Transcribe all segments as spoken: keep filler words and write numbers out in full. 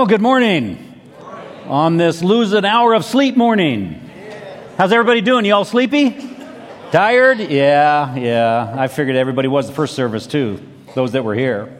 good morning. Good morning. On this lose an hour of sleep morning. How's everybody doing? You all sleepy? Tired? Yeah, yeah. I figured everybody was the first service too, those that were here.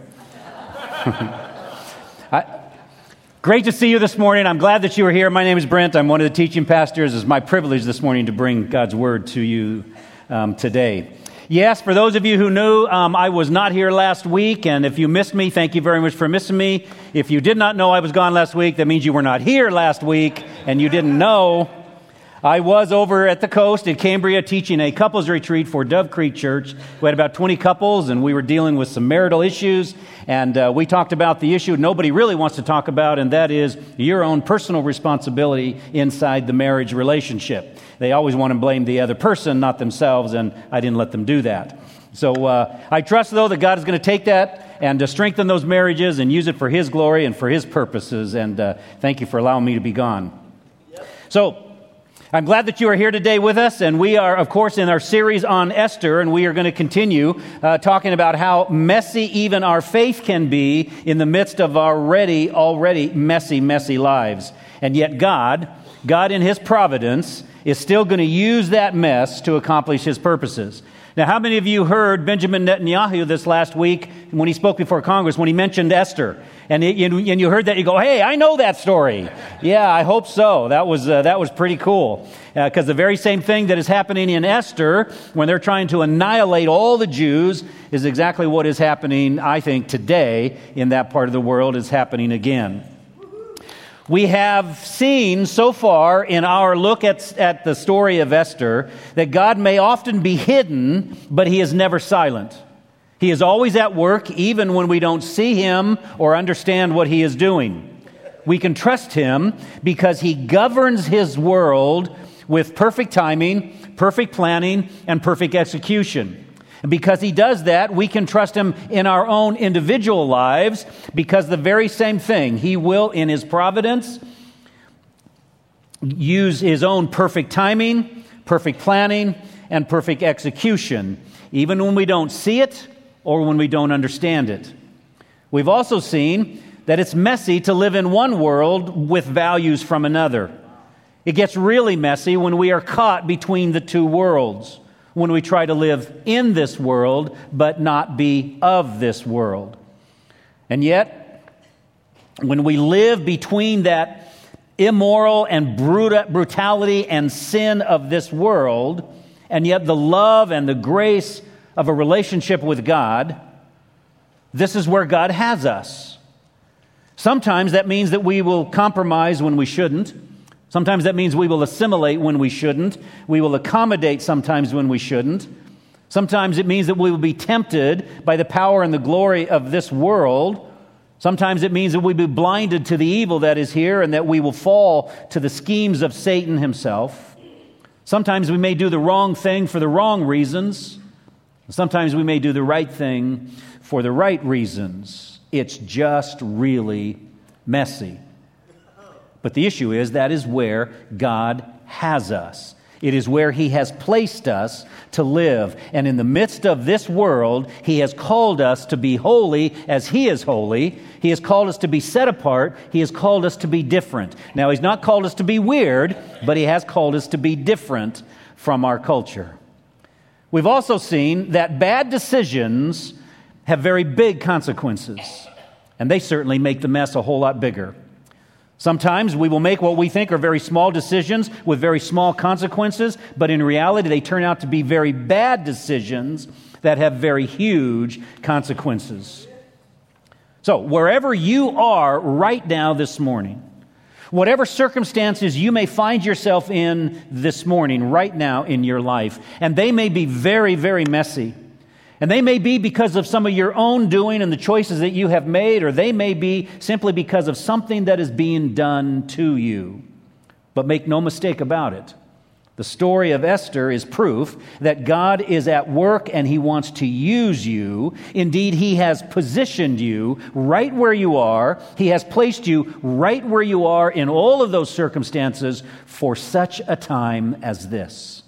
I, great to see you this morning. I'm glad that you were here. My name is Brent. I'm one of the teaching pastors. It's my privilege this morning to bring God's Word to you um, today. Yes, for those of you who knew, um, I was not here last week, and if you missed me, thank you very much for missing me. If you did not know I was gone last week, that means you were not here last week, and you didn't know. I was over at the coast in Cambria teaching a couples retreat for Dove Creek Church. We had about twenty couples, and we were dealing with some marital issues, and uh, we talked about the issue nobody really wants to talk about, and that is your own personal responsibility inside the marriage relationship. They always want to blame the other person, not themselves, and I didn't let them do that. So uh, I trust, though, that God is going to take that and uh, strengthen those marriages and use it for His glory and for His purposes, and uh, thank you for allowing me to be gone. Yep. So I'm glad that you are here today with us, and we are, of course, in our series on Esther, and we are going to continue uh, talking about how messy even our faith can be in the midst of our already, already messy, messy lives. And yet God, God in His providence, is still going to use that mess to accomplish His purposes. Now, how many of you heard Benjamin Netanyahu this last week when he spoke before Congress, when he mentioned Esther? And, it, and you heard that, you go, hey, I know that story. Yeah, I hope so. That was uh, that was pretty cool. Because uh, the very same thing that is happening in Esther, when they're trying to annihilate all the Jews, is exactly what is happening, I think, today in that part of the world is happening again. We have seen so far in our look at, at the story of Esther that God may often be hidden, but He is never silent. He is always at work, even when we don't see Him or understand what He is doing. We can trust Him because He governs His world with perfect timing, perfect planning, and perfect execution. And because He does that, we can trust Him in our own individual lives because the very same thing, He will, in His providence, use His own perfect timing, perfect planning, and perfect execution, even when we don't see it or when we don't understand it. We've also seen that it's messy to live in one world with values from another. It gets really messy when we are caught between the two worlds, when we try to live in this world but not be of this world. And yet, when we live between that immoral and brut- brutality and sin of this world, and yet the love and the grace of a relationship with God, this is where God has us. Sometimes that means that we will compromise when we shouldn't. Sometimes that means we will assimilate when we shouldn't. We will accommodate sometimes when we shouldn't. Sometimes it means that we will be tempted by the power and the glory of this world. Sometimes it means that we'll be blinded to the evil that is here and that we will fall to the schemes of Satan himself. Sometimes we may do the wrong thing for the wrong reasons. Sometimes we may do the right thing for the right reasons. It's just really messy. But the issue is that is where God has us. It is where He has placed us to live. And in the midst of this world, He has called us to be holy as He is holy. He has called us to be set apart. He has called us to be different. Now, He's not called us to be weird, but He has called us to be different from our culture. We've also seen that bad decisions have very big consequences, and they certainly make the mess a whole lot bigger. Sometimes we will make what we think are very small decisions with very small consequences, but in reality they turn out to be very bad decisions that have very huge consequences. So wherever you are right now this morning, whatever circumstances you may find yourself in this morning, right now in your life, and they may be very, very messy, and they may be because of some of your own doing and the choices that you have made, or they may be simply because of something that is being done to you. But make no mistake about it. The story of Esther is proof that God is at work and He wants to use you. Indeed, He has positioned you right where you are. He has placed you right where you are in all of those circumstances for such a time as this.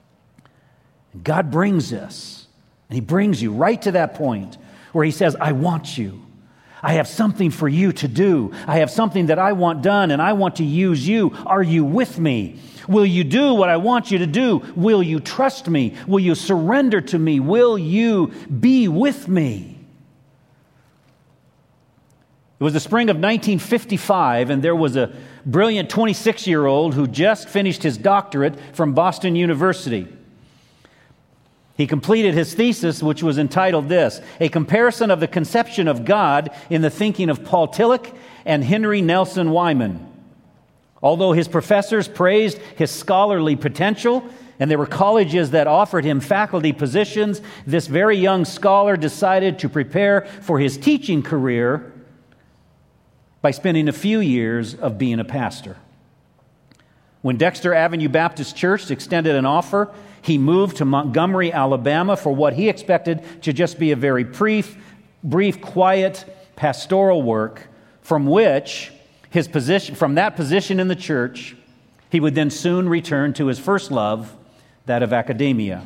God brings us, and He brings you right to that point where He says, I want you. I have something for you to do. I have something that I want done, and I want to use you. Are you with me? Will you do what I want you to do? Will you trust me? Will you surrender to me? Will you be with me? It was the spring of nineteen fifty-five, and there was a brilliant twenty-six-year-old who just finished his doctorate from Boston University. He completed his thesis, which was entitled this, A Comparison of the Conception of God in the Thinking of Paul Tillich and Henry Nelson Wyman. Although his professors praised his scholarly potential, and there were colleges that offered him faculty positions, this very young scholar decided to prepare for his teaching career by spending a few years of being a pastor. When Dexter Avenue Baptist Church extended an offer, he moved to Montgomery, Alabama for what he expected to just be a very brief, brief, quiet pastoral work from which his position, from that position in the church, he would then soon return to his first love, that of academia.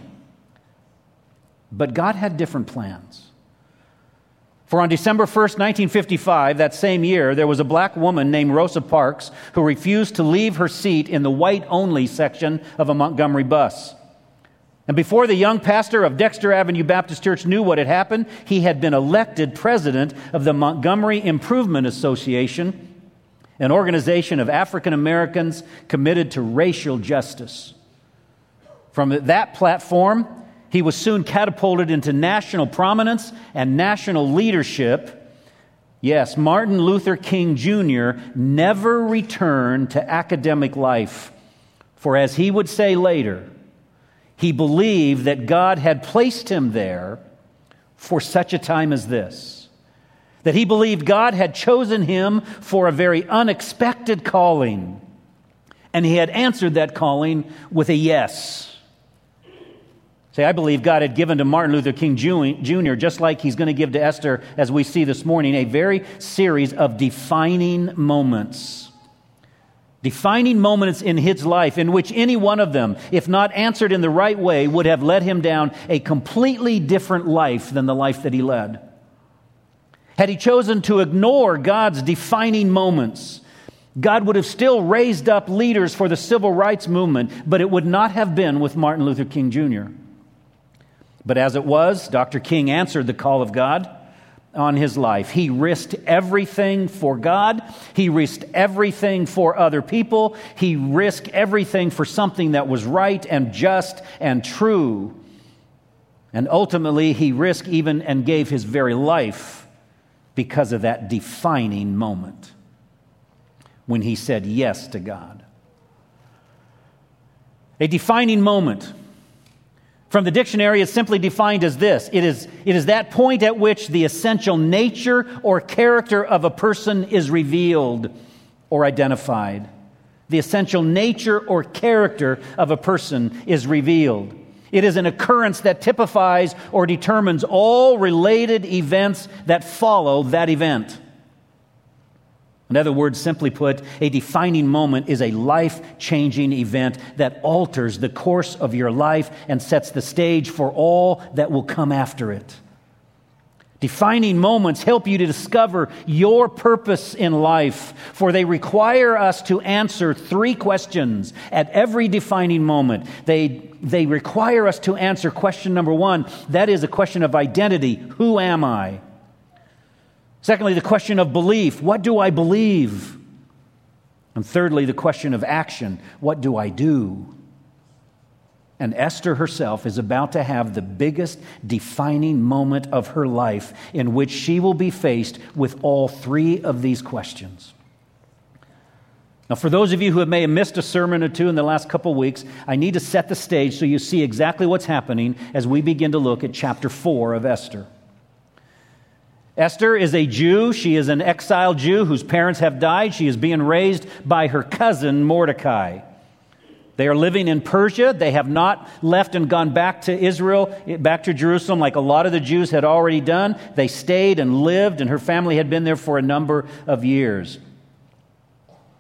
But God had different plans. For on December first, nineteen fifty-five, that same year, there was a black woman named Rosa Parks who refused to leave her seat in the white-only section of a Montgomery bus. And before the young pastor of Dexter Avenue Baptist Church knew what had happened, he had been elected president of the Montgomery Improvement Association, an organization of African Americans committed to racial justice. From that platform, he was soon catapulted into national prominence and national leadership. Yes, Martin Luther King Junior never returned to academic life, for as he would say later, he believed that God had placed him there for such a time as this. That he believed God had chosen him for a very unexpected calling. And he had answered that calling with a yes. Say, I believe God had given to Martin Luther King Junior, just like he's going to give to Esther, as we see this morning, a very series of defining moments. Defining moments in his life in which any one of them, if not answered in the right way, would have led him down a completely different life than the life that he led. Had he chosen to ignore God's defining moments, God would have still raised up leaders for the civil rights movement, but it would not have been with Martin Luther King Junior But as it was, Doctor King answered the call of God on his life. He risked everything for God. He risked everything for other people. He risked everything for something that was right and just and true. And ultimately, he risked even and gave his very life because of that defining moment when he said yes to God. A defining moment. From the dictionary, it's simply defined as this. It is, it is that point at which the essential nature or character of a person is revealed or identified. The essential nature or character of a person is revealed. It is an occurrence that typifies or determines all related events that follow that event. In other words, simply put, a defining moment is a life-changing event that alters the course of your life and sets the stage for all that will come after it. Defining moments help you to discover your purpose in life, for they require us to answer three questions at every defining moment. They, they require us to answer question number one. That is a question of identity. Who am I? Secondly, the question of belief. What do I believe? And thirdly, the question of action. What do I do? And Esther herself is about to have the biggest defining moment of her life in which she will be faced with all three of these questions. Now, for those of you who may have missed a sermon or two in the last couple of weeks, I need to set the stage so you see exactly what's happening as we begin to look at chapter four of Esther. Esther is a Jew. She is an exiled Jew whose parents have died. She is being raised by her cousin Mordecai. They are living in Persia. They have not left and gone back to Israel, back to Jerusalem like a lot of the Jews had already done. They stayed and lived, and her family had been there for a number of years.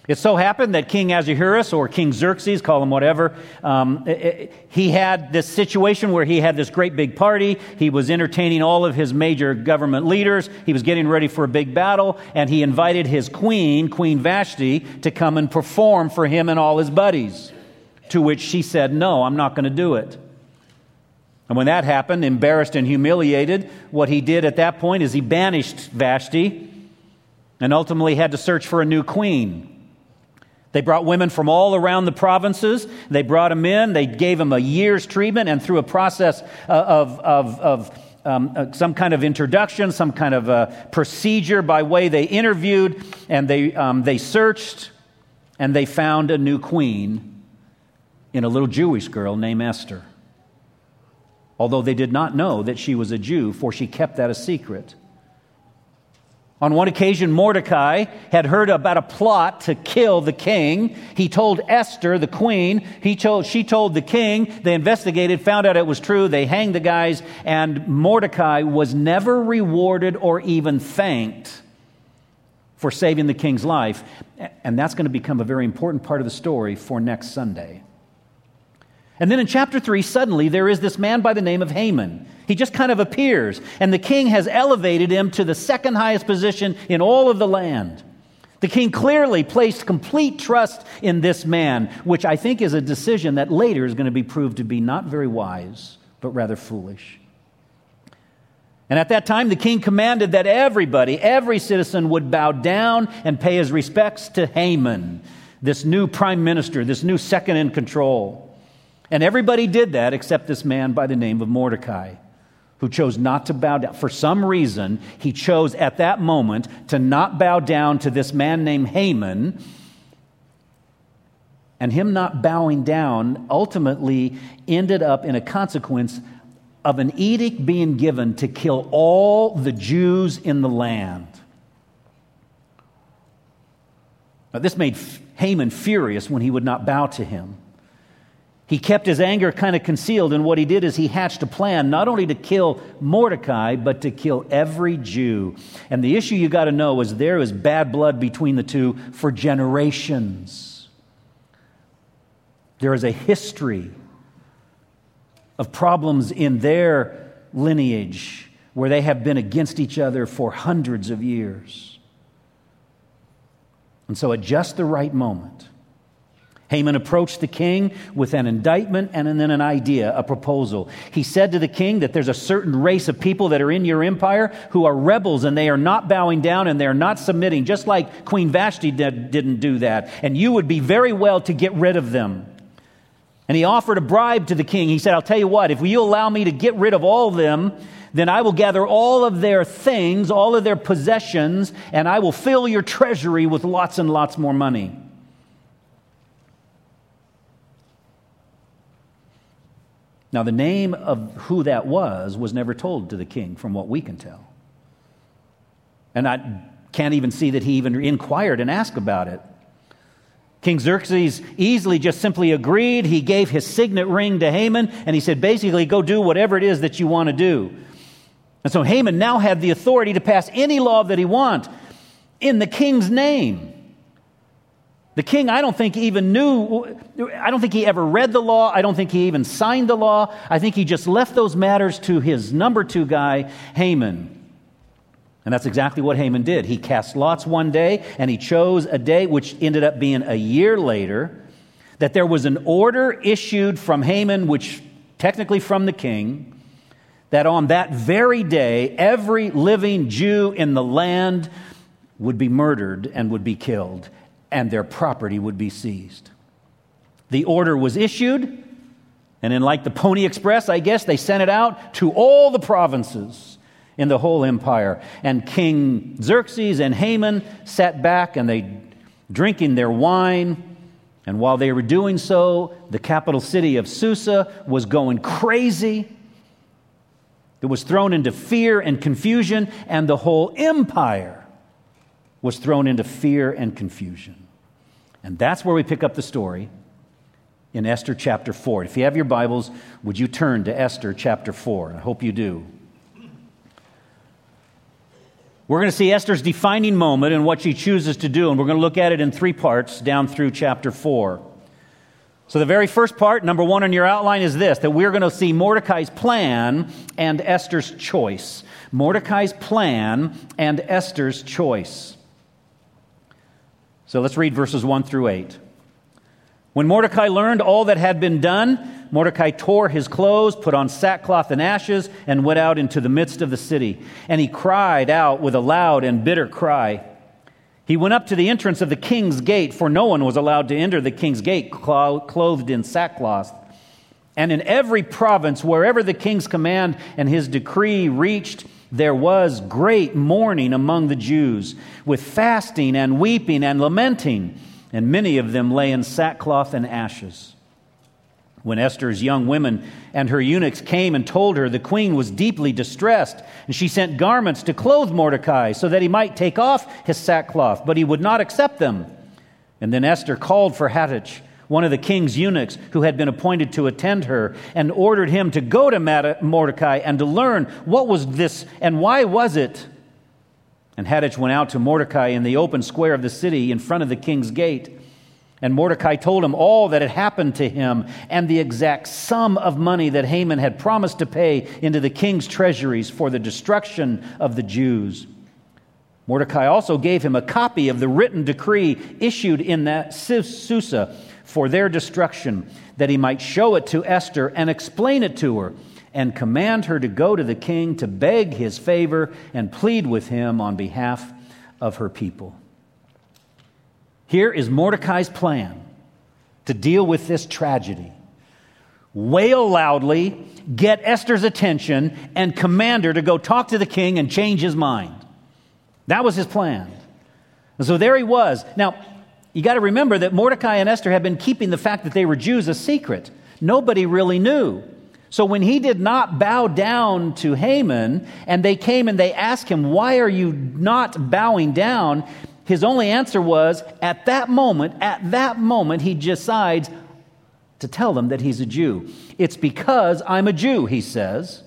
It so happened that King Ahasuerus, or King Xerxes, call him whatever, um, he had this situation where he had this great big party. He was entertaining all of his major government leaders. He was getting ready for a big battle, and he invited his queen, Queen Vashti, to come and perform for him and all his buddies, to which she said, "No, I'm not going to do it." And when that happened, embarrassed and humiliated, what he did at that point is he banished Vashti and ultimately had to search for a new queen. They brought women from all around the provinces. They brought them in. They gave them a year's treatment, and through a process of, of, of um, uh, some kind of introduction, some kind of uh, procedure by way they interviewed, and they, um, they searched, and they found a new queen in a little Jewish girl named Esther. Although they did not know that she was a Jew, for she kept that a secret. On one occasion, Mordecai had heard about a plot to kill the king. He told Esther, the queen. He told, she told the king. They investigated, found out it was true. They hanged the guys, and Mordecai was never rewarded or even thanked for saving the king's life. And that's going to become a very important part of the story for next Sunday. And then in chapter three, suddenly there is this man by the name of Haman. He just kind of appears, and the king has elevated him to the second highest position in all of the land. The king clearly placed complete trust in this man, which I think is a decision that later is going to be proved to be not very wise, but rather foolish. And at that time, the king commanded that everybody, every citizen would bow down and pay his respects to Haman, this new prime minister, this new second in control. And everybody did that except this man by the name of Mordecai, who chose not to bow down. For some reason, he chose at that moment to not bow down to this man named Haman. And him not bowing down ultimately ended up in a consequence of an edict being given to kill all the Jews in the land. Now, this made Haman furious when he would not bow to him. He kept his anger kind of concealed, and what he did is he hatched a plan not only to kill Mordecai, but to kill every Jew. And the issue you got to know is there is bad blood between the two for generations. There is a history of problems in their lineage where they have been against each other for hundreds of years. And so at just the right moment, Haman approached the king with an indictment and then an idea, a proposal. He said to the king that there's a certain race of people that are in your empire who are rebels, and they are not bowing down and they are not submitting, just like Queen Vashti did, didn't do that. And you would be very well to get rid of them. And he offered a bribe to the king. He said, I'll tell you what, if you allow me to get rid of all of them, then I will gather all of their things, all of their possessions, and I will fill your treasury with lots and lots more money. Now, the name of who that was was never told to the king, from what we can tell. And I can't even see that he even inquired and asked about it. King Xerxes easily just simply agreed. He gave his signet ring to Haman, and he said, basically, go do whatever it is that you want to do. And so Haman now had the authority to pass any law that he want in the king's name. The king, I don't think, even knew, I don't think he ever read the law. I don't think he even signed the law. I think he just left those matters to his number two guy, Haman. And that's exactly what Haman did. He cast lots one day, and he chose a day, which ended up being a year later, that there was an order issued from Haman, which technically from the king, that on that very day, every living Jew in the land would be murdered and would be killed, and their property would be seized. The order was issued, and in like the Pony Express, I guess, they sent it out to all the provinces in the whole empire. And King Xerxes and Haman sat back and they drinking their wine. And while they were doing so, the capital city of Susa was going crazy. It was thrown into fear and confusion, and the whole empire was thrown into fear and confusion. And that's where we pick up the story in Esther chapter four. If you have your Bibles, would you turn to Esther chapter four? I hope you do. We're going to see Esther's defining moment and what she chooses to do, and we're going to look at it in three parts down through chapter four. So the very first part, number one on your outline, is this, that we're going to see Mordecai's plan and Esther's choice. Mordecai's plan and Esther's choice. So let's read verses one through eight. When Mordecai learned all that had been done, Mordecai tore his clothes, put on sackcloth and ashes, and went out into the midst of the city. And he cried out with a loud and bitter cry. He went up to the entrance of the king's gate, for no one was allowed to enter the king's gate clothed in sackcloth. And in every province, wherever the king's command and his decree reached, there was great mourning among the Jews, with fasting and weeping and lamenting, and many of them lay in sackcloth and ashes. When Esther's young women and her eunuchs came and told her, the queen was deeply distressed, and she sent garments to clothe Mordecai so that he might take off his sackcloth, but he would not accept them. And then Esther called for Hattach, one of the king's eunuchs who had been appointed to attend her, and ordered him to go to Mordecai and to learn what was this and why was it. And Hattach went out to Mordecai in the open square of the city in front of the king's gate. And Mordecai told him all that had happened to him and the exact sum of money that Haman had promised to pay into the king's treasuries for the destruction of the Jews. Mordecai also gave him a copy of the written decree issued in that Susa for their destruction, that he might show it to Esther and explain it to her, and command her to go to the king to beg his favor and plead with him on behalf of her people. Here is Mordecai's plan to deal with this tragedy. Wail loudly, get Esther's attention, and command her to go talk to the king and change his mind. That was his plan. And so there he was. Now, you got to remember that Mordecai and Esther had been keeping the fact that they were Jews a secret. Nobody really knew. So when he did not bow down to Haman, and they came and they asked him, why are you not bowing down? His only answer was, at that moment, at that moment, he decides to tell them that he's a Jew. It's because I'm a Jew, he says.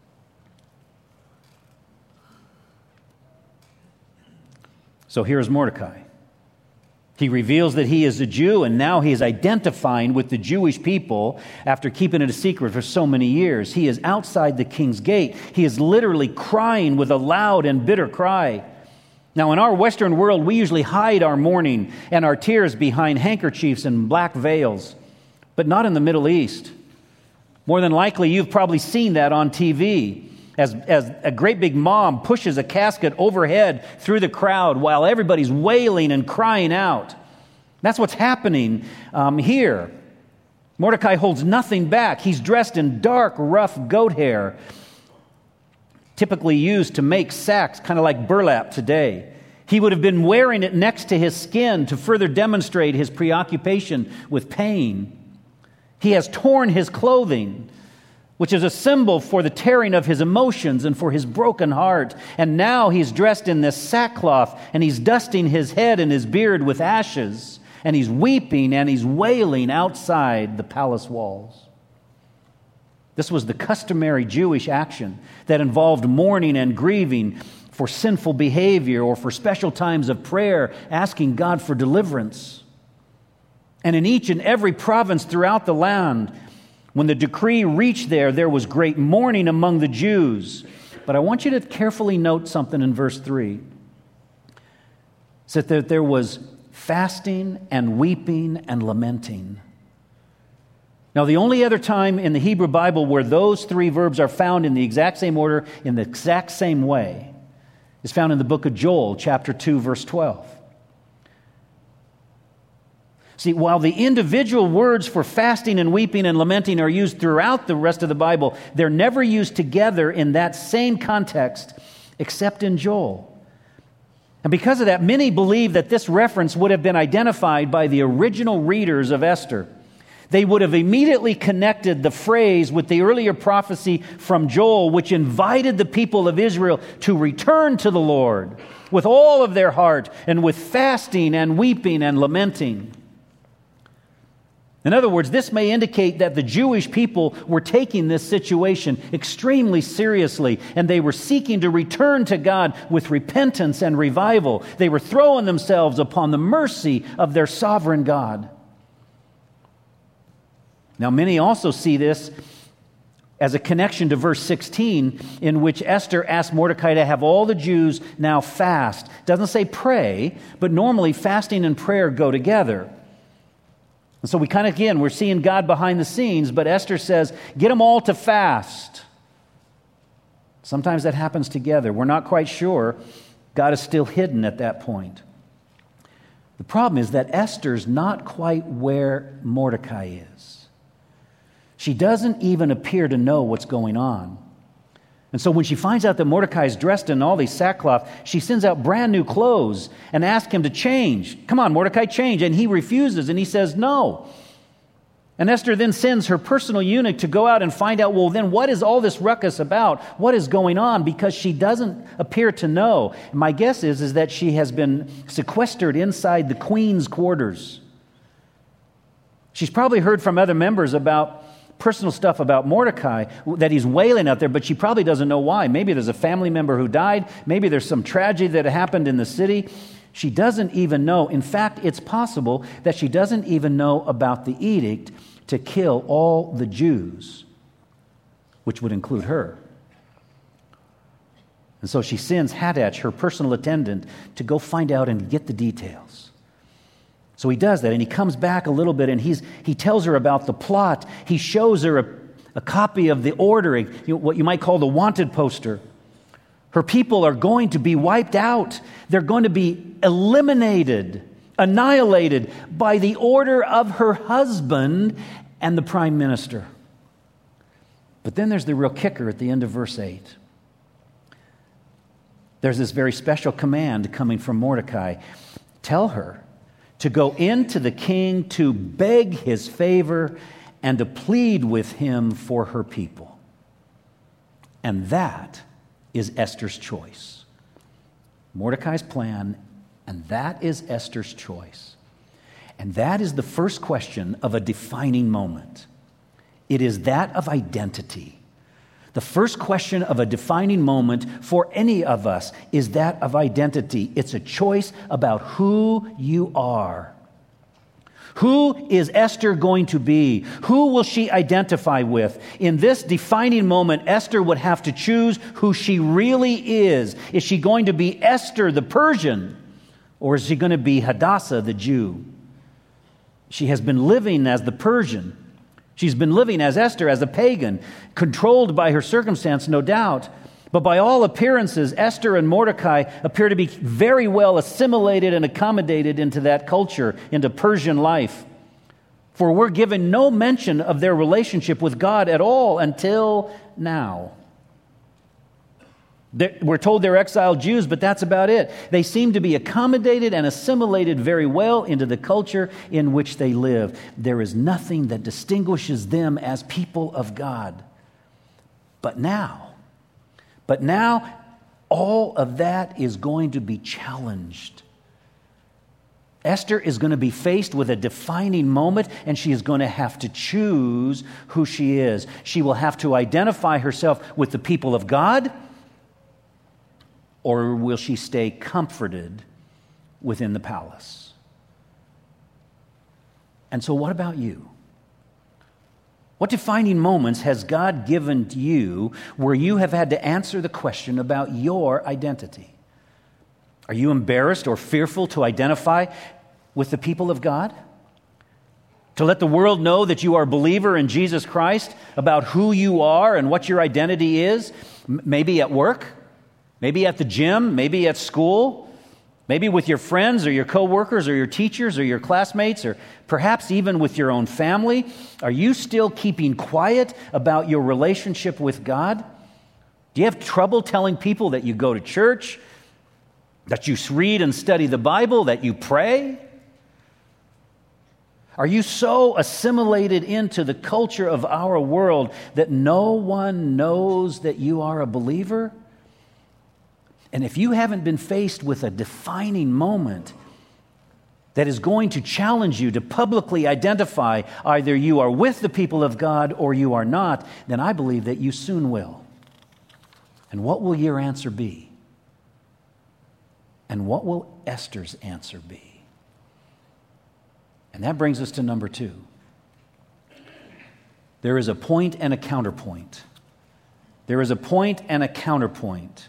So here's Mordecai. He reveals that he is a Jew, and now he is identifying with the Jewish people after keeping it a secret for so many years. He is outside the king's gate. He is literally crying with a loud and bitter cry. Now, in our Western world, we usually hide our mourning and our tears behind handkerchiefs and black veils, but not in the Middle East. More than likely, you've probably seen that on T V as, as a great big mom pushes a casket overhead through the crowd while everybody's wailing and crying out. That's what's happening um, here. Mordecai holds nothing back. He's dressed in dark, rough goat hair, typically used to make sacks, kind of like burlap today. He would have been wearing it next to his skin to further demonstrate his preoccupation with pain. He has torn his clothing, which is a symbol for the tearing of his emotions and for his broken heart. And now he's dressed in this sackcloth, and he's dusting his head and his beard with ashes, and he's weeping and he's wailing outside the palace walls. This was the customary Jewish action that involved mourning and grieving for sinful behavior or for special times of prayer, asking God for deliverance. And in each and every province throughout the land, when the decree reached there, there was great mourning among the Jews. But I want you to carefully note something in verse three. It said that there was fasting and weeping and lamenting. Now, the only other time in the Hebrew Bible where those three verbs are found in the exact same order, in the exact same way, is found in the book of Joel, chapter two, verse twelve. See, while the individual words for fasting and weeping and lamenting are used throughout the rest of the Bible, they're never used together in that same context, except in Joel. And because of that, many believe that this reference would have been identified by the original readers of Esther. They would have immediately connected the phrase with the earlier prophecy from Joel, which invited the people of Israel to return to the Lord with all of their heart and with fasting and weeping and lamenting. In other words, this may indicate that the Jewish people were taking this situation extremely seriously, and they were seeking to return to God with repentance and revival. They were throwing themselves upon the mercy of their sovereign God. Now, many also see this as a connection to verse sixteen, in which Esther asked Mordecai to have all the Jews now fast. It doesn't say pray, but normally fasting and prayer go together. And so we kind of, again, we're seeing God behind the scenes, but Esther says, get them all to fast. Sometimes that happens together. We're not quite sure. God is still hidden at that point. The problem is that Esther's not quite where Mordecai is. She doesn't even appear to know what's going on. And so when she finds out that Mordecai is dressed in all these sackcloth, she sends out brand new clothes and asks him to change. Come on, Mordecai, change. And he refuses, and he says no. And Esther then sends her personal eunuch to go out and find out, well, then what is all this ruckus about? What is going on? Because she doesn't appear to know. And my guess is, is that she has been sequestered inside the queen's quarters. She's probably heard from other members about personal stuff about Mordecai, that he's wailing out there, but she probably doesn't know why. Maybe there's a family member who died. Maybe there's some tragedy that happened in the city. She doesn't even know. In fact, it's possible that she doesn't even know about the edict to kill all the Jews, which would include her. And so she sends Hadach, her personal attendant, to go find out and get the details. So he does that, and he comes back a little bit, and he's he tells her about the plot. He shows her a, a copy of the order, you know, what you might call the wanted poster. Her people are going to be wiped out. They're going to be eliminated, annihilated by the order of her husband and the prime minister. But then there's the real kicker at the end of verse eight. There's this very special command coming from Mordecai. Tell her to go into the king to beg his favor and to plead with him for her people. And that is Esther's choice. Mordecai's plan, and that is Esther's choice. And that is the first question of a defining moment. It is that of identity. The first question of a defining moment for any of us is that of identity. It's a choice about who you are. Who is Esther going to be? Who will she identify with? In this defining moment, Esther would have to choose who she really is. Is she going to be Esther the Persian, or is she going to be Hadassah the Jew? She has been living as the Persian. She's been living as Esther, as a pagan, controlled by her circumstance, no doubt. But by all appearances, Esther and Mordecai appear to be very well assimilated and accommodated into that culture, into Persian life. For we're given no mention of their relationship with God at all until now. We're told they're exiled Jews, but that's about it. They seem to be accommodated and assimilated very well into the culture in which they live. There is nothing that distinguishes them as people of God. But now, but now, all of that is going to be challenged. Esther is going to be faced with a defining moment, and she is going to have to choose who she is. She will have to identify herself with the people of God, or will she stay comforted within the palace? And so what about you? What defining moments has God given to you where you have had to answer the question about your identity? Are you embarrassed or fearful to identify with the people of God? To let the world know that you are a believer in Jesus Christ, about who you are and what your identity is, M- maybe at work, maybe at the gym, maybe at school, maybe with your friends or your coworkers or your teachers or your classmates, or perhaps even with your own family. Are you still keeping quiet about your relationship with God? Do you have trouble telling people that you go to church, that you read and study the Bible, that you pray? Are you so assimilated into the culture of our world that no one knows that you are a believer? And if you haven't been faced with a defining moment, that is going to challenge you to publicly identify either you are with the people of God or you are not, then I believe that you soon will. And what will your answer be? And what will Esther's answer be? And that brings us to number two. There is a point and a counterpoint. There is a point and a counterpoint.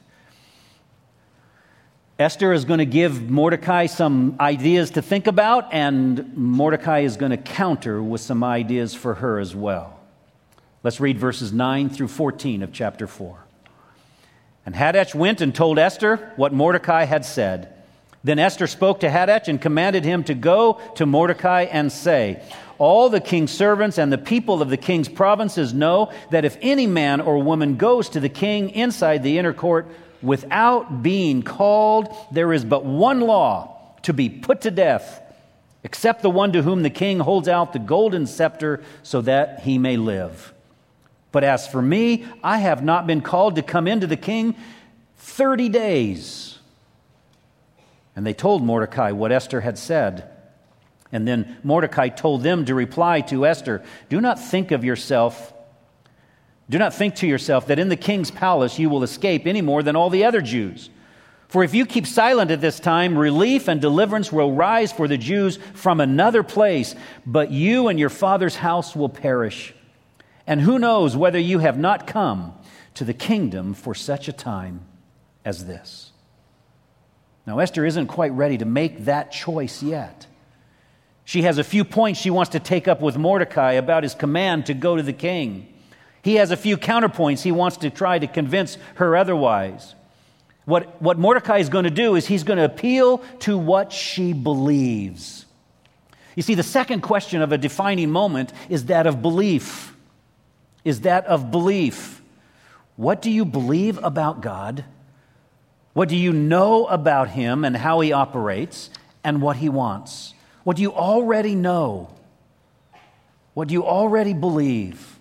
Esther is going to give Mordecai some ideas to think about, and Mordecai is going to counter with some ideas for her as well. Let's read verses nine through fourteen of chapter four. And Hadach went and told Esther what Mordecai had said. Then Esther spoke to Hadach and commanded him to go to Mordecai and say, all the king's servants and the people of the king's provinces know that if any man or woman goes to the king inside the inner court without being called, there is but one law, to be put to death, except the one to whom the king holds out the golden scepter so that he may live. But as for me, I have not been called to come into the king thirty days. And they told Mordecai what Esther had said. And then Mordecai told them to reply to Esther, do not think of yourself, do not think to yourself that in the king's palace you will escape any more than all the other Jews. For if you keep silent at this time, relief and deliverance will rise for the Jews from another place, but you and your father's house will perish. And who knows whether you have not come to the kingdom for such a time as this. Now, Esther isn't quite ready to make that choice yet. She has a few points she wants to take up with Mordecai about his command to go to the king. He has a few counterpoints he wants to try to convince her otherwise. What, what Mordecai is going to do is he's going to appeal to what she believes. You see, the second question of a defining moment is that of belief. Is that of belief. What do you believe about God? What do you know about Him and how He operates and what He wants? What do you already know? What do you already believe?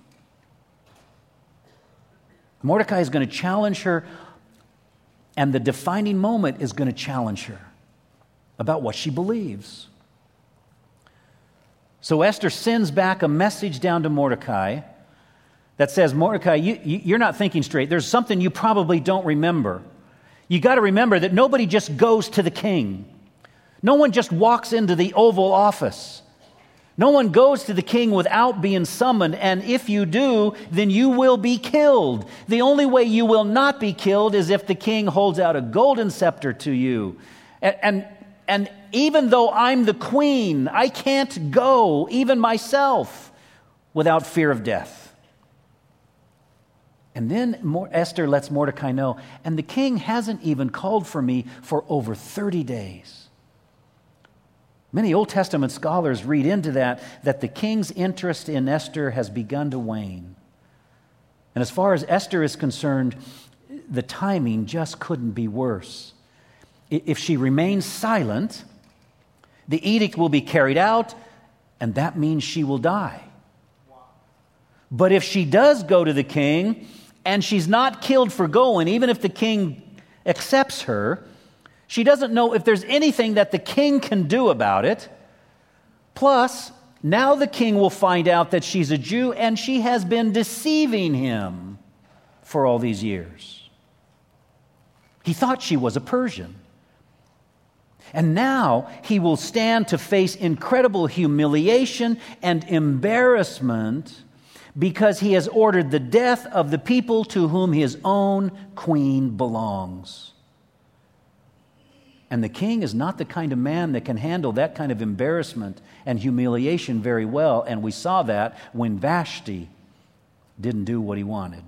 Mordecai is going to challenge her, and the defining moment is going to challenge her about what she believes. So Esther sends back a message down to Mordecai that says, Mordecai, you, you're not thinking straight. There's something you probably don't remember. You got to remember that nobody just goes to the king. No one just walks into the Oval Office. No one goes to the king without being summoned, and if you do, then you will be killed. The only way you will not be killed is if the king holds out a golden scepter to you. And, and, and even though I'm the queen, I can't go, even myself, without fear of death. And then Esther lets Mordecai know, and the king hasn't even called for me for over thirty days. Many Old Testament scholars read into that, that the king's interest in Esther has begun to wane. And as far as Esther is concerned, the timing just couldn't be worse. If she remains silent, the edict will be carried out, and that means she will die. But if she does go to the king, and she's not killed for going, even if the king accepts her, she doesn't know if there's anything that the king can do about it. Plus, now the king will find out that she's a Jew and she has been deceiving him for all these years. He thought she was a Persian. And now he will stand to face incredible humiliation and embarrassment because he has ordered the death of the people to whom his own queen belongs. And the king is not the kind of man that can handle that kind of embarrassment and humiliation very well. And we saw that when Vashti didn't do what he wanted.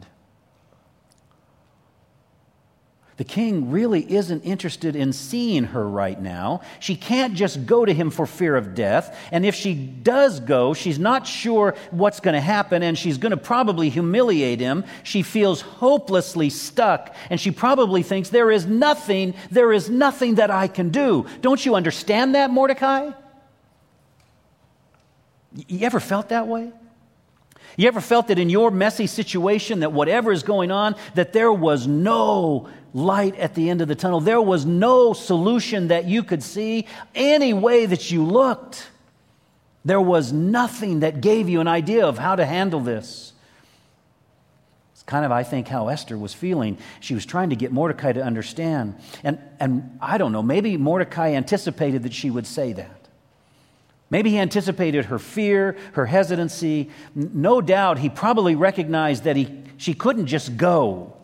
The king really isn't interested in seeing her right now. She can't just go to him for fear of death. And if she does go, she's not sure what's going to happen, and she's going to probably humiliate him. She feels hopelessly stuck, and she probably thinks, there is nothing, there is nothing that I can do. Don't you understand that, Mordecai? You ever felt that way? You ever felt that in your messy situation, that whatever is going on, that there was no light at the end of the tunnel? There was no solution that you could see any way that you looked. There was nothing that gave you an idea of how to handle this. It's kind of, I think, how Esther was feeling. She was trying to get Mordecai to understand. And, and I don't know, maybe Mordecai anticipated that she would say that. Maybe he anticipated her fear, her hesitancy. No doubt he probably recognized that he, she couldn't just go.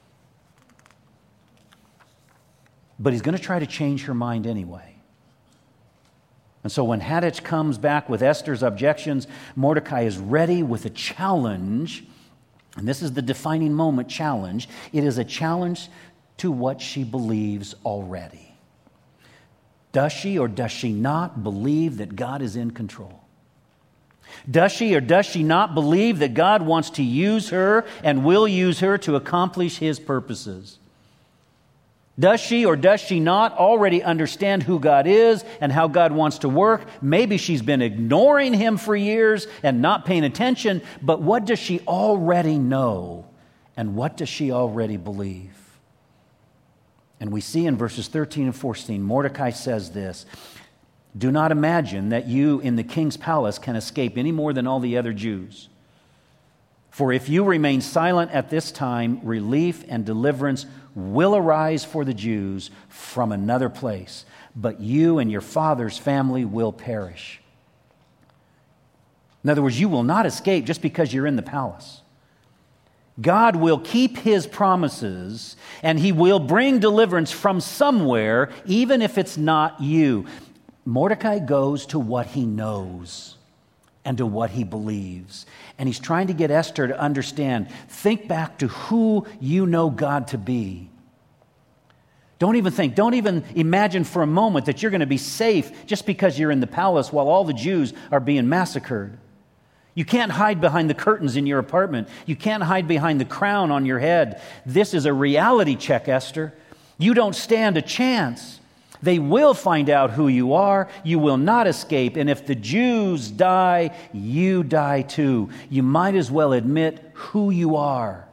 But he's going to try to change her mind anyway. And so when Hathach comes back with Esther's objections, Mordecai is ready with a challenge. And this is the defining moment challenge. It is a challenge to what she believes already. Does she or does she not believe that God is in control? Does she or does she not believe that God wants to use her and will use her to accomplish His purposes? Does she or does she not already understand who God is and how God wants to work? Maybe she's been ignoring Him for years and not paying attention, but what does she already know and what does she already believe? And we see in verses thirteen and fourteen, Mordecai says this, "Do not imagine that you in the king's palace can escape any more than all the other Jews. For if you remain silent at this time, relief and deliverance will arise for the Jews from another place, but you and your father's family will perish." In other words, you will not escape just because you're in the palace. God will keep His promises, and He will bring deliverance from somewhere, even if it's not you. Mordecai goes to what he knows and to what he believes. And he's trying to get Esther to understand, think back to who you know God to be. Don't even think, don't even imagine for a moment that you're going to be safe just because you're in the palace while all the Jews are being massacred. You can't hide behind the curtains in your apartment. You can't hide behind the crown on your head. This is a reality check, Esther. You don't stand a chance. They will find out who you are. You will not escape. And if the Jews die, you die too. You might as well admit who you are.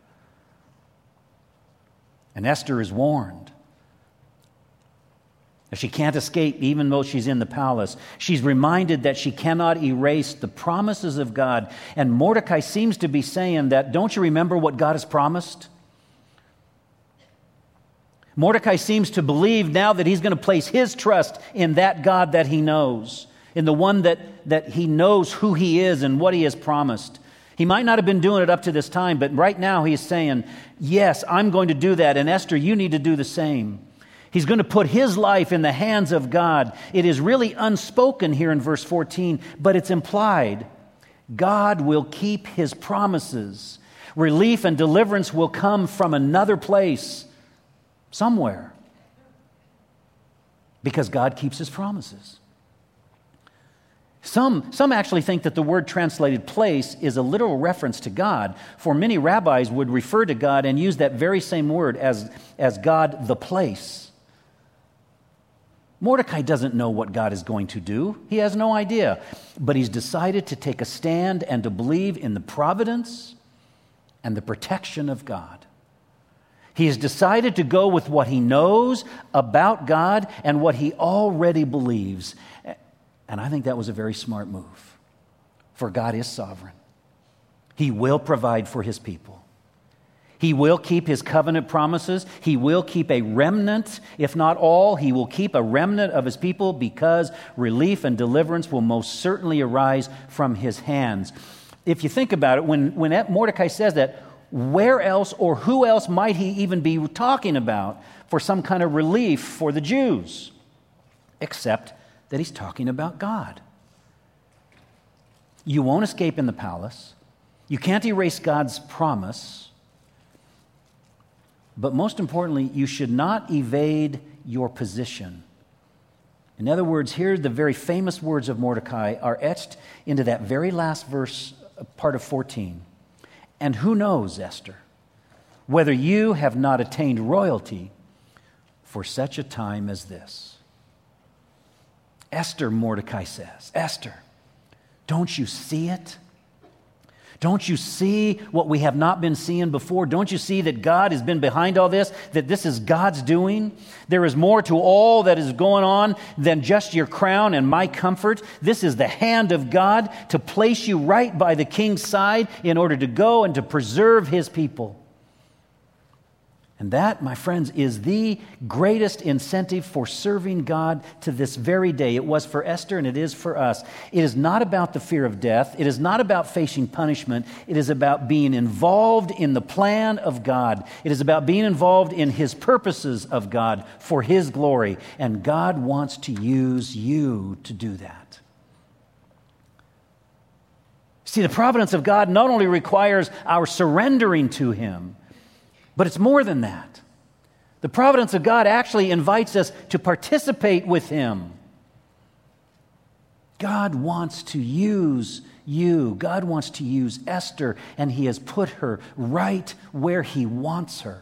And Esther is warned. She can't escape even though she's in the palace. She's reminded that she cannot erase the promises of God. And Mordecai seems to be saying that, don't you remember what God has promised? Mordecai seems to believe now that he's going to place his trust in that God that he knows, in the one that, that he knows who He is and what He has promised. He might not have been doing it up to this time, but right now he's saying, yes, I'm going to do that. And Esther, you need to do the same. He's going to put his life in the hands of God. It is really unspoken here in verse fourteen, but it's implied. God will keep His promises. Relief and deliverance will come from another place, somewhere, because God keeps His promises. Some, some actually think that the word translated place is a literal reference to God, for many rabbis would refer to God and use that very same word as, as God the place. Mordecai doesn't know what God is going to do. He has no idea. But he's decided to take a stand and to believe in the providence and the protection of God. He has decided to go with what he knows about God and what he already believes. And I think that was a very smart move. For God is sovereign. He will provide for His people. He will keep His covenant promises. He will keep a remnant, if not all. He will keep a remnant of His people because relief and deliverance will most certainly arise from His hands. If you think about it, when, when Mordecai says that, where else or who else might he even be talking about for some kind of relief for the Jews? Except that he's talking about God. You won't escape in the palace. You can't erase God's promise. But most importantly, you should not evade your position. In other words, here the very famous words of Mordecai are etched into that very last verse, part of fourteen. And who knows, Esther, whether you have not attained royalty for such a time as this. Esther, Mordecai says, Esther, don't you see it? Don't you see what we have not been seeing before? Don't you see that God has been behind all this, that this is God's doing? There is more to all that is going on than just your crown and my comfort. This is the hand of God to place you right by the king's side in order to go and to preserve his people. And that, my friends, is the greatest incentive for serving God to this very day. It was for Esther and it is for us. It is not about the fear of death. It is not about facing punishment. It is about being involved in the plan of God. It is about being involved in his purposes of God for his glory. And God wants to use you to do that. See, the providence of God not only requires our surrendering to him, but it's more than that. The providence of God actually invites us to participate with him. God wants to use you. God wants to use Esther, and he has put her right where he wants her.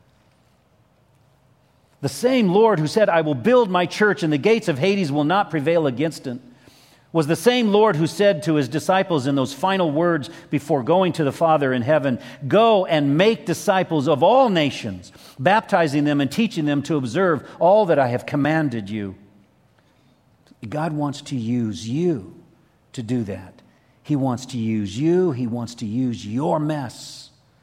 The same Lord who said, I will build my church and the gates of Hades will not prevail against it, was the same Lord who said to his disciples in those final words before going to the Father in heaven, go and make disciples of all nations, baptizing them and teaching them to observe all that I have commanded you. God wants to use you to do that. He wants to use you. He wants to use your mess.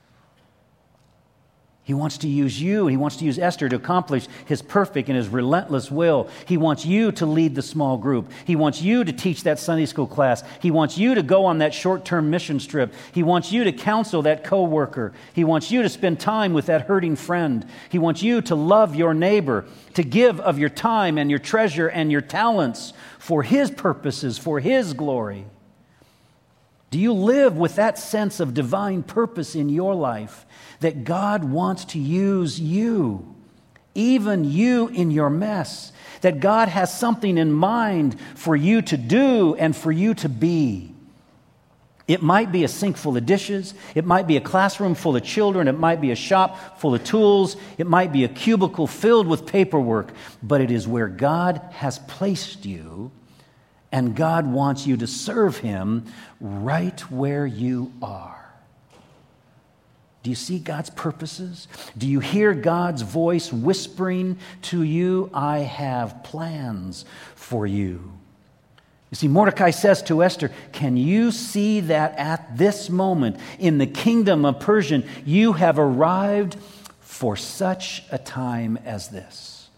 He wants to use you. He wants to use Esther to accomplish his perfect and his relentless will. He wants you to lead the small group. He wants you to teach that Sunday school class. He wants you to go on that short-term mission trip. He wants you to counsel that coworker. He wants you to spend time with that hurting friend. He wants you to love your neighbor, to give of your time and your treasure and your talents for his purposes, for his glory. Do you live with that sense of divine purpose in your life, that God wants to use you, even you in your mess, that God has something in mind for you to do and for you to be? It might be a sink full of dishes. It might be a classroom full of children. It might be a shop full of tools. It might be a cubicle filled with paperwork. But it is where God has placed you, and God wants you to serve him right where you are. Do you see God's purposes? Do you hear God's voice whispering to you, I have plans for you? You see, Mordecai says to Esther, can you see that at this moment in the kingdom of Persia, you have arrived for such a time as this?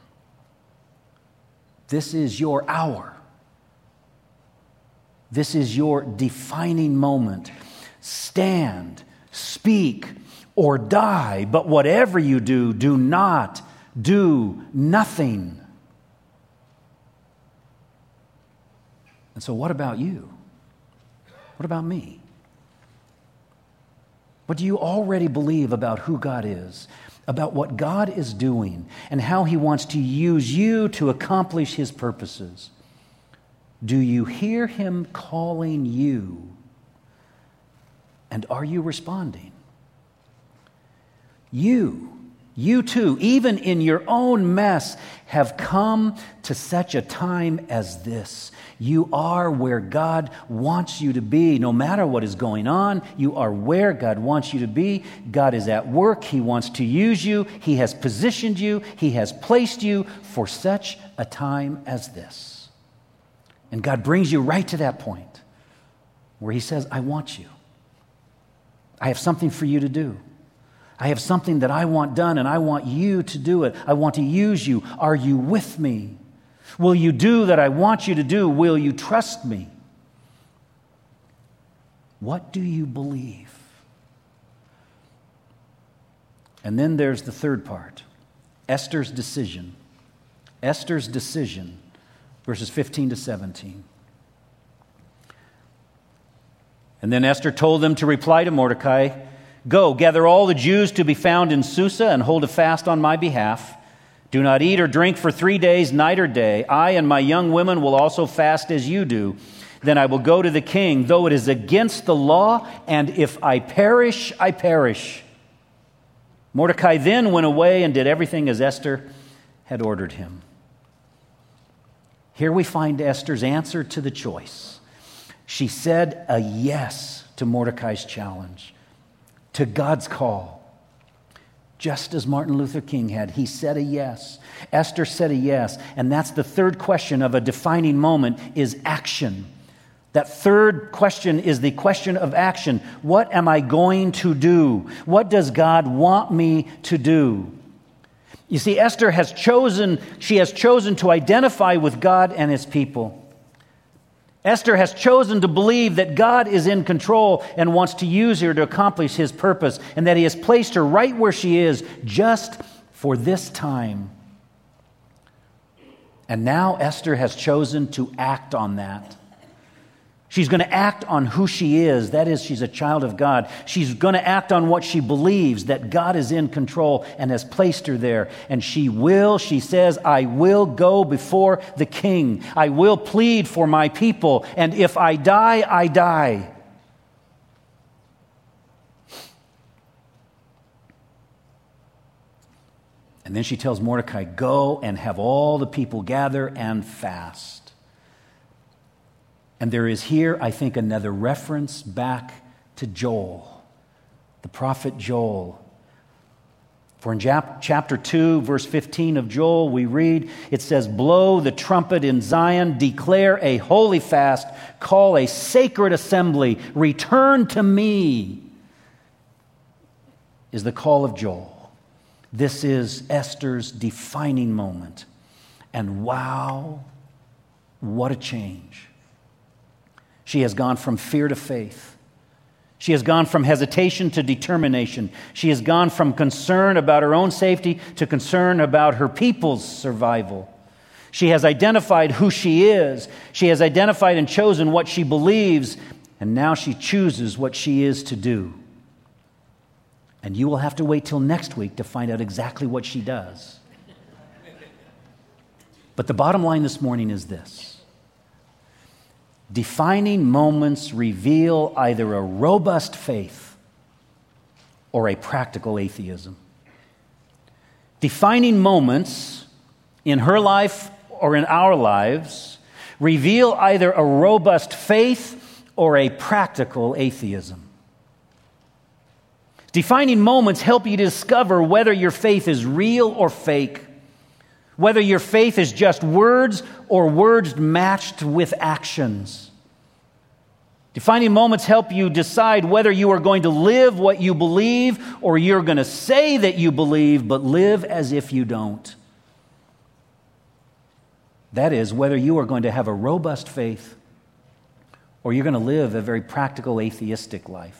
This is your hour. This is your defining moment. Stand, speak, or die, but whatever you do, do not do nothing. And so what about you? What about me? What do you already believe about who God is, about what God is doing, and how he wants to use you to accomplish his purposes? Do you hear him calling you? And are you responding? You, you too, even in your own mess, have come to such a time as this. You are where God wants you to be. No matter what is going on, you are where God wants you to be. God is at work. He wants to use you. He has positioned you. He has placed you for such a time as this. And God brings you right to that point where he says, I want you. I have something for you to do. I have something that I want done, and I want you to do it. I want to use you. Are you with me? Will you do that I want you to do? Will you trust me? What do you believe? And then there's the third part, Esther's decision. Esther's decision. Verses fifteen to seventeen. And then Esther told them to reply to Mordecai, go, gather all the Jews to be found in Susa and hold a fast on my behalf. Do not eat or drink for three days, night or day. I and my young women will also fast as you do. Then I will go to the king, though it is against the law, and if I perish, I perish. Mordecai then went away and did everything as Esther had ordered him. Here we find Esther's answer to the choice. She said a yes to Mordecai's challenge, to God's call. Just as Martin Luther King had, he said a yes. Esther said a yes. And that's the third question of a defining moment, is action. That third question is the question of action. What am I going to do? What does God want me to do? You see, Esther has chosen, she has chosen to identify with God and his people. Esther has chosen to believe that God is in control and wants to use her to accomplish his purpose, and that he has placed her right where she is just for this time. And now Esther has chosen to act on that. She's going to act on who she is. That is, she's a child of God. She's going to act on what she believes, that God is in control and has placed her there. And she will, she says, I will go before the king. I will plead for my people. And if I die, I die. And then she tells Mordecai, go and have all the people gather and fast. And there is here, I think, another reference back to Joel, the prophet Joel. For in chapter two, verse fifteen of Joel, we read, it says, blow the trumpet in Zion, declare a holy fast, call a sacred assembly, return to me, is the call of Joel. This is Esther's defining moment. And wow, what a change. She has gone from fear to faith. She has gone from hesitation to determination. She has gone from concern about her own safety to concern about her people's survival. She has identified who she is. She has identified and chosen what she believes, and now she chooses what she is to do. And you will have to wait till next week to find out exactly what she does. But the bottom line this morning is this. Defining moments reveal either a robust faith or a practical atheism. Defining moments in her life or in our lives reveal either a robust faith or a practical atheism. Defining moments help you discover whether your faith is real or fake, whether your faith is just words or words matched with actions. Defining moments help you decide whether you are going to live what you believe or you're going to say that you believe but live as if you don't. That is, whether you are going to have a robust faith or you're going to live a very practical atheistic life.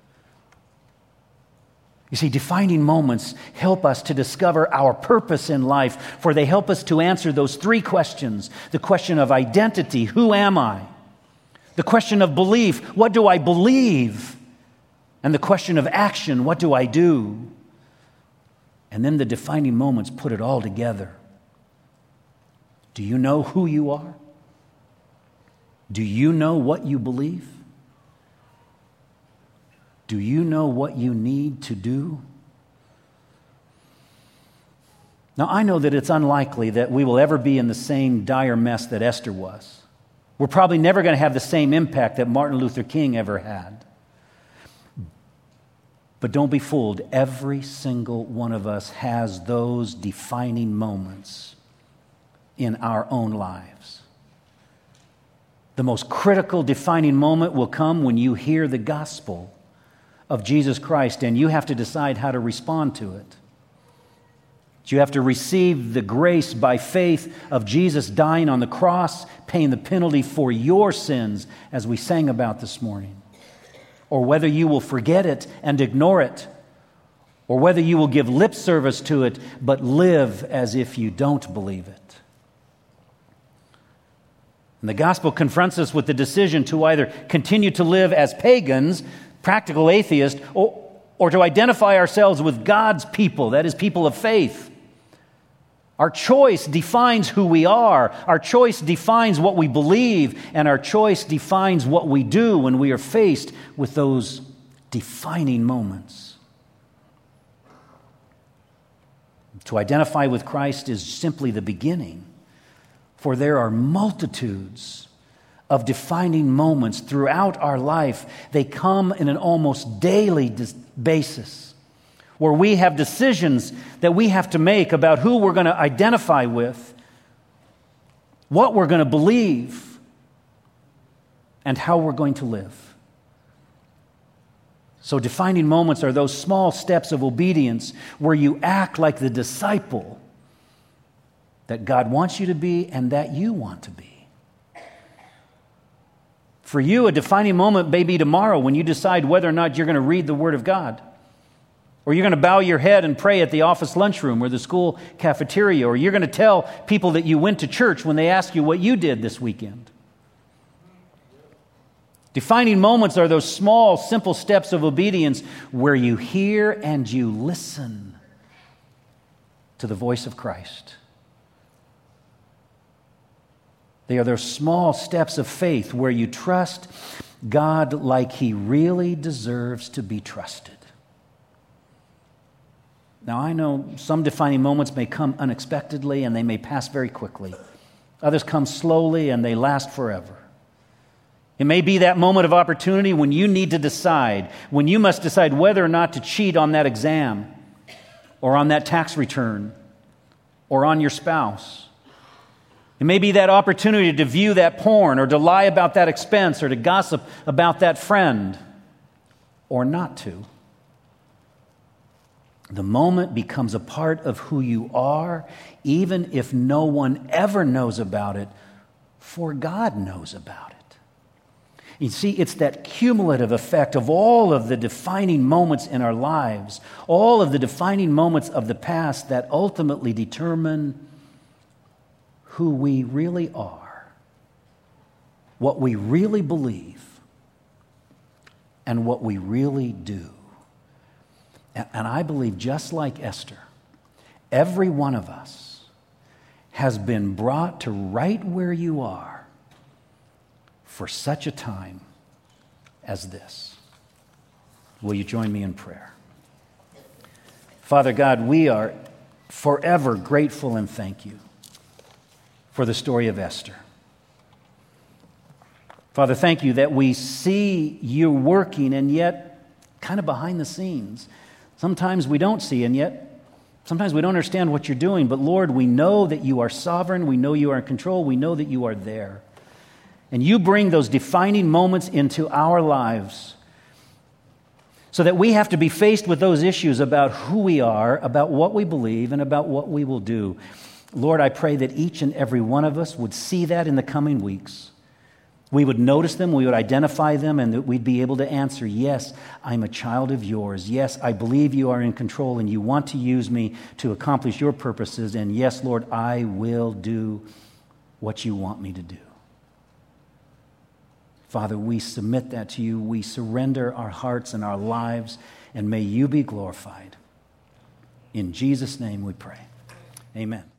You see, defining moments help us to discover our purpose in life, for they help us to answer those three questions. The question of identity, who am I? The question of belief, what do I believe? And the question of action, what do I do? And then the defining moments put it all together. Do you know who you are? Do you know what you believe? Do you know what you need to do? Now, I know that it's unlikely that we will ever be in the same dire mess that Esther was. We're probably never going to have the same impact that Martin Luther King ever had. But don't be fooled. Every single one of us has those defining moments in our own lives. The most critical defining moment will come when you hear the gospel of Jesus Christ, and you have to decide how to respond to it. You have to receive the grace by faith of Jesus dying on the cross, paying the penalty for your sins, as we sang about this morning. Or whether you will forget it and ignore it, or whether you will give lip service to it, but live as if you don't believe it. And the gospel confronts us with the decision to either continue to live as pagans, practical atheists, or, or to identify ourselves with God's people, that is, people of faith. Our choice defines who we are. Our choice defines what we believe, and our choice defines what we do when we are faced with those defining moments. To identify with Christ is simply the beginning, for there are multitudes of defining moments throughout our life. They come in an almost daily dis- basis where we have decisions that we have to make about who we're going to identify with, what we're going to believe, and how we're going to live. So defining moments are those small steps of obedience where you act like the disciple that God wants you to be and that you want to be. For you, a defining moment may be tomorrow when you decide whether or not you're going to read the Word of God, or you're going to bow your head and pray at the office lunchroom or the school cafeteria, or you're going to tell people that you went to church when they ask you what you did this weekend. Defining moments are those small, simple steps of obedience where you hear and you listen to the voice of Christ. They are those small steps of faith where you trust God like He really deserves to be trusted. Now, I know some defining moments may come unexpectedly and they may pass very quickly. Others come slowly and they last forever. It may be that moment of opportunity when you need to decide, when you must decide whether or not to cheat on that exam, or on that tax return, or on your spouse. It may be that opportunity to view that porn, or to lie about that expense, or to gossip about that friend, or not to. The moment becomes a part of who you are, even if no one ever knows about it, for God knows about it. You see, it's that cumulative effect of all of the defining moments in our lives, all of the defining moments of the past that ultimately determine who we really are, what we really believe, and what we really do. And I believe, just like Esther, every one of us has been brought to right where you are for such a time as this. Will you join me in prayer? Father God, we are forever grateful and thank you for the story of Esther. Father, thank you that we see you working, and yet kind of behind the scenes. Sometimes we don't see, and yet sometimes we don't understand what you're doing. But Lord, we know that you are sovereign. We know you are in control. We know that you are there. And you bring those defining moments into our lives so that we have to be faced with those issues about who we are, about what we believe, and about what we will do. Lord, I pray that each and every one of us would see that in the coming weeks. We would notice them, we would identify them, and that we'd be able to answer, yes, I'm a child of yours. Yes, I believe you are in control and you want to use me to accomplish your purposes. And yes, Lord, I will do what you want me to do. Father, we submit that to you. We surrender our hearts and our lives, and may you be glorified. In Jesus' name we pray. Amen.